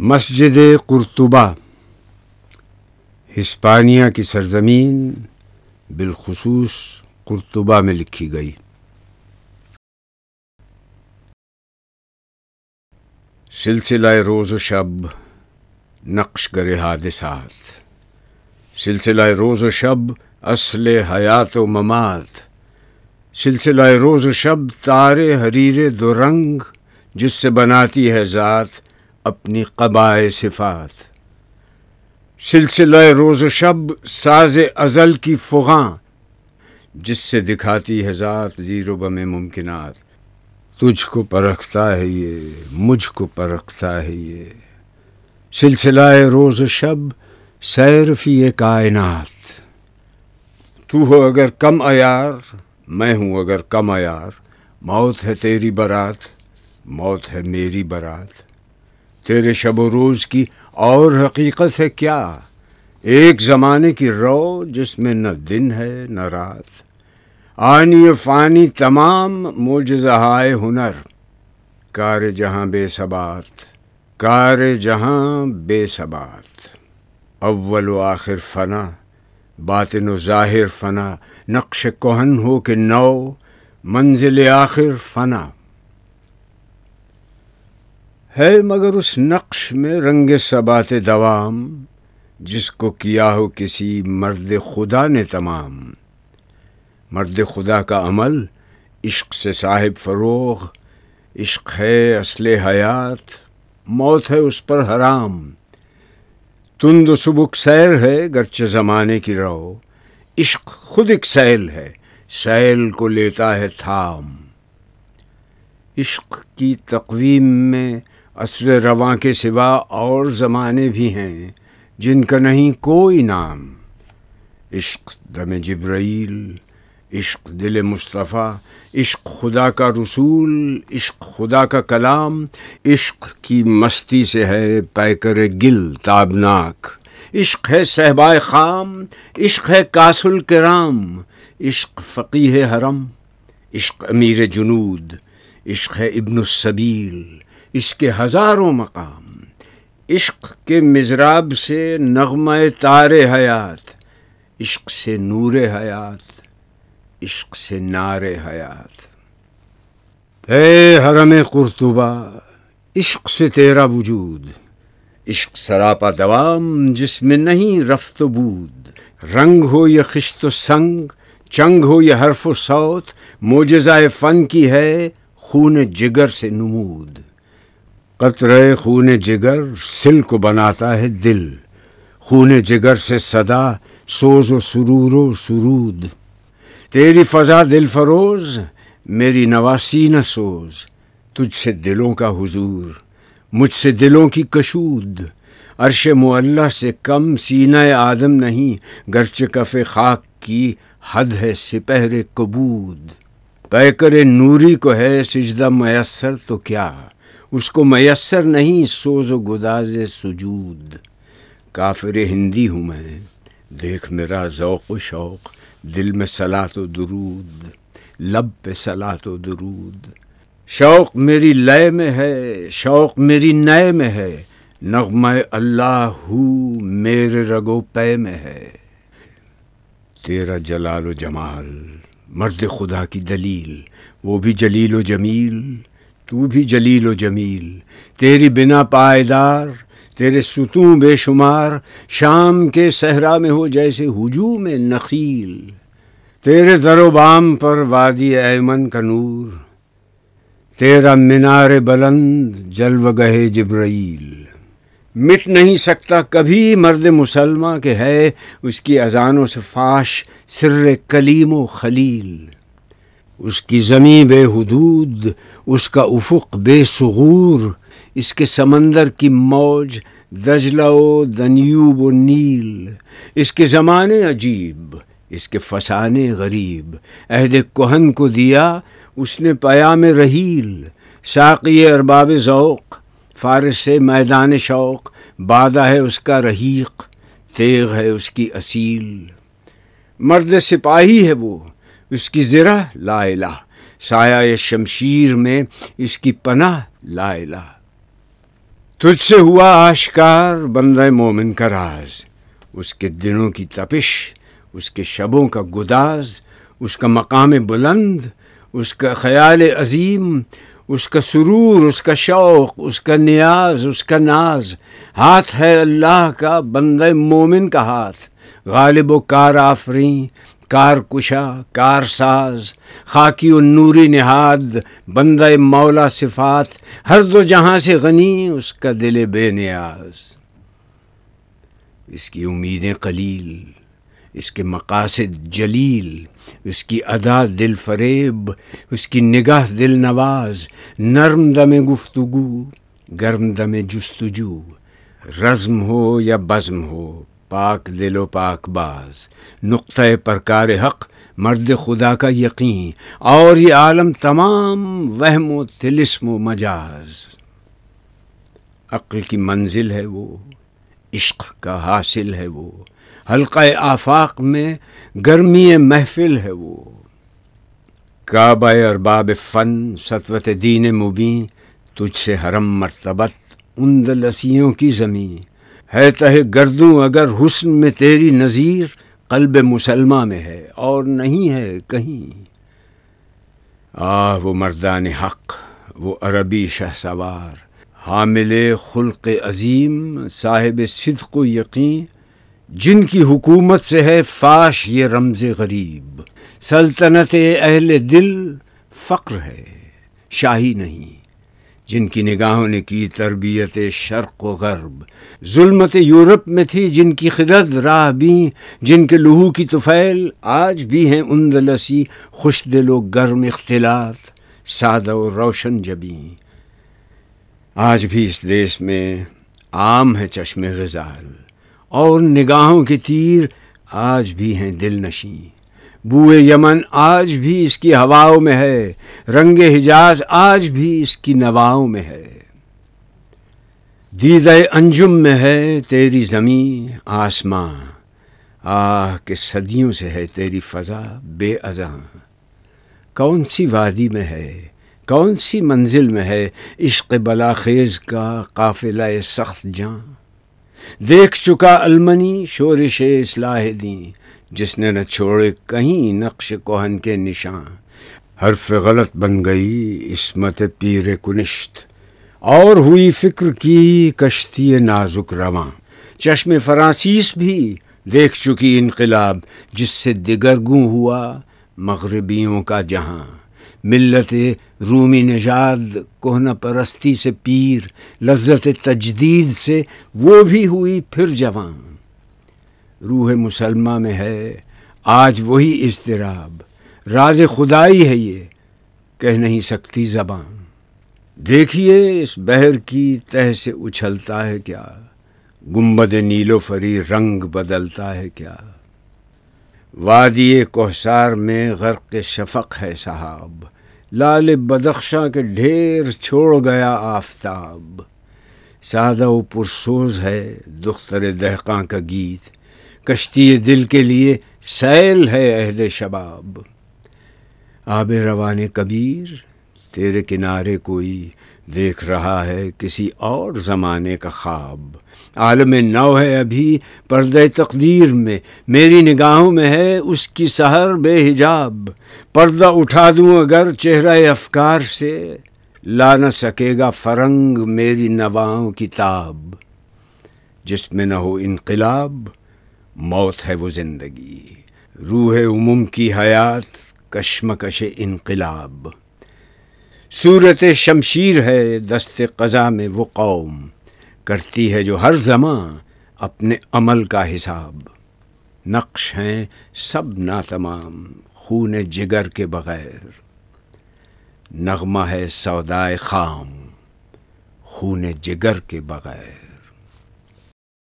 مسجد قرطبہ ہسپانیہ کی سرزمین بالخصوص قرطبہ میں لکھی گئی۔ سلسلہ روز و شب نقش گر حادثات، سلسلہ روز و شب اصل حیات و ممات، سلسلہ روز و شب تارے حریر دو رنگ جس سے بناتی ہے ذات اپنی قبائے صفات، سلسلہ روز و شب ساز ازل کی فغاں جس سے دکھاتی ہے ذات زیر و بم ممکنات، تجھ کو پرکھتا ہے یہ، مجھ کو پرکھتا ہے یہ، سلسلہ روز و شب سیر فی کائنات، تو ہو اگر کم عیار میں ہوں اگر کم عیار، موت ہے تیری برات موت ہے میری برات، تیرے شب و روز کی اور حقیقت ہے کیا، ایک زمانے کی رو جس میں نہ دن ہے نہ رات، آنی و فانی تمام معجزہ ہائے ہنر، کار جہاں بے ثبات کار جہاں بے ثبات، اول و آخر فنا باطن و ظاہر فنا، نقش کہن ہو کہ نو منزل آخر فنا، ہے مگر اس نقش میں رنگ ثبات دوام جس کو کیا ہو کسی مرد خدا نے تمام، مرد خدا کا عمل عشق سے صاحب فروغ، عشق ہے اصل حیات موت ہے اس پر حرام، تند و سبک سیر ہے گرچہ زمانے کی رو، عشق خود ایک سیل ہے سیل کو لیتا ہے تھام، عشق کی تقویم میں عصر رواں کے سوا اور زمانے بھی ہیں جن کا نہیں کوئی نام، عشق دم جبرائیل عشق دل مصطفیٰ، عشق خدا کا رسول عشق خدا کا کلام، عشق کی مستی سے ہے پیکر گل تابناک، عشق ہے صحبائے خام عشق ہے کاس الکرام، عشق فقیہ حرم عشق امیر جنود، عشق ہے ابن السبیل اس کے ہزاروں مقام، عشق کے مضراب سے نغمہ تار حیات، عشق سے نور حیات عشق سے نار حیات، اے حرم قرطبہ عشق سے تیرا وجود، عشق سراپا دوام جس میں نہیں رفت و بود، رنگ ہو یا خشت و سنگ چنگ ہو یا حرف و صوت، معجزہ فن کی ہے خون جگر سے نمود، قطرہ خون جگر سل کو بناتا ہے دل، خون جگر سے صدا سوز و سرور و سرود، تیری فضا دل فروز میری نواسی نہ سوز، تجھ سے دلوں کا حضور مجھ سے دلوں کی کشود، عرش معلیٰ سے کم سینہ آدم نہیں گرچہ کف خاک کی حد ہے سپہر کبود، پیکر نوری کو ہے سجدہ میسر تو کیا اس کو میسر نہیں سوز و گداز سجود، کافر ہندی ہوں میں دیکھ میرا ذوق و شوق، دل میں صلاۃ و درود لب پہ صلاۃ و درود، شوق میری لے میں ہے شوق میری نئے میں ہے، نغمہ اللہ ہو میرے رگو پے میں ہے، تیرا جلال و جمال مرد خدا کی دلیل، وہ بھی جلیل و جمیل تو بھی جلیل و جمیل، تیری بنا پائیدار تیرے ستون بے شمار، شام کے صحرا میں ہو جیسے ہجوم نخیل، تیرے در و بام پر وادی ایمن کا نور، تیرا مینار بلند جلوہ گہ جبرائیل، مٹ نہیں سکتا کبھی مرد مسلمہ کے ہے اس کی اذانوں سے فاش سر کلیم و خلیل، اس کی زمیں بے حدود اس کا افق بے ثغور، اس کے سمندر کی موج دجلہ و دنیوب و نیل، اس کے زمانے عجیب اس کے فسانے غریب، عہد کہن کو دیا اس نے پیام رحیل، ساقی ارباب ذوق فارس سے میدان شوق، بادہ ہے اس کا رحیق تیغ ہے اس کی اصیل، مرد سپاہی ہے وہ اس کی زرہ لا الہ، سایہ شمشیر میں اس کی پناہ لا الہ، تجھ سے ہوا آشکار بندہ مومن کا راز، اس کے دنوں کی تپش، اس کے شبوں کا گداز، اس کا مقام بلند، اس کا خیال عظیم، اس کا سرور، اس کا شوق، اس کا نیاز، اس کا ناز۔ ہاتھ ہے اللہ کا بندہ مومن کا ہاتھ، غالب و کار آفریں، کار کشا، کار ساز، خاکی و نوری نہاد، بندہ مولا صفات، ہر دو جہاں سے غنی اس کا دل بے نیاز۔ اس کی امیدیں قلیل، اس کے مقاصد جلیل، اس کی ادا دل فریب، اس کی نگاہ دل نواز، نرم دم گفتگو، گرم دم جستجو، رزم ہو یا بزم ہو، پاک دل و پاک باز، نقطۂ پرکار حق، مرد خدا کا یقین، اور یہ عالم تمام وہم و طلسم و مجاز۔ عقل کی منزل ہے وہ، عشق کا حاصل ہے وہ، حلقہ آفاق میں گرمی محفل ہے وہ۔ کعبہ ارباب فن، سطوت دین مبین، تجھ سے حرم مرتبت، اندلسیوں کی زمین۔ ہے تہ گردوں اگر حسن میں تیری نظیر، قلب مسلمہ میں ہے اور نہیں ہے کہیں۔ وہ مردان حق، وہ عربی شہسوار، حامل خلق عظیم، صاحب صدق و یقین، جن کی حکومت سے ہے فاش یہ رمز غریب۔ سلطنت اہل دل فقر ہے، شاہی نہیں، جن کی نگاہوں نے کی تربیت شرق و غرب۔ ظلمت یورپ میں تھی جن کی خرد راہ بین، جن کے لہو کی طفیل آج بھی ہیں اندلسی، خوش دل و گرم اختلاط، سادہ و روشن جبین۔ آج بھی اس دیس میں عام ہے چشم غزال، اور نگاہوں کے تیر آج بھی ہیں دل نشیں۔ بوئے یمن آج بھی اس کی ہواؤں میں ہے، رنگ حجاز آج بھی اس کی نواؤں میں ہے۔ دیدہ انجم میں ہے تیری زمین آسماں، کہ صدیوں سے ہے تیری فضا بے اذاں۔ کون سی وادی میں ہے، کون سی منزل میں ہے، عشق بلاخیز کا قافلہ سخت جاں۔ دیکھ چکا المنی شورش اصلاح دین، جس نے نہ چھوڑے کہیں نقش کہن کے نشاں۔ حرف غلط بن گئی عصمت پیر کنشت، اور ہوئی فکر کی کشتی نازک رواں۔ چشم فرانسیس بھی دیکھ چکی انقلاب، جس سے دگرگوں ہوا مغربیوں کا جہاں۔ ملت رومی نژاد کہنہ پرستی سے پیر، لذت تجدید سے وہ بھی ہوئی پھر جوان۔ روح مسلمہ میں ہے آج وہی اضطراب، راز خدائی ہے یہ کہہ نہیں سکتی زبان۔ دیکھیے اس بحر کی تہ سے اچھلتا ہے کیا، گنبد نیل و فری رنگ بدلتا ہے کیا۔ وادی کوثر میں غرق شفق ہے سحاب، لال بدخشاں کے ڈھیر چھوڑ گیا آفتاب۔ سادہ و پرسوز ہے دختر دہقاں کا گیت، کشتی دل کے لیے سیل ہے عہد شباب۔ آب روان کبیر تیرے کنارے کوئی دیکھ رہا ہے کسی اور زمانے کا خواب۔ عالم نو ہے ابھی پردہ تقدیر میں، میری نگاہوں میں ہے اس کی سحر بے حجاب۔ پردہ اٹھا دوں اگر چہرہ افکار سے، لا نہ سکے گا فرنگ میری نواؤں کی تاب۔ جس میں نہ ہو انقلاب موت ہے وہ زندگی، روح عموم کی حیات کشمکش انقلاب۔ صورت شمشیر ہے دست قضا میں وہ قوم، کرتی ہے جو ہر زمان اپنے عمل کا حساب۔ نقش ہیں سب ناتمام خون جگر کے بغیر، نغمہ ہے سودائے خام خون جگر کے بغیر۔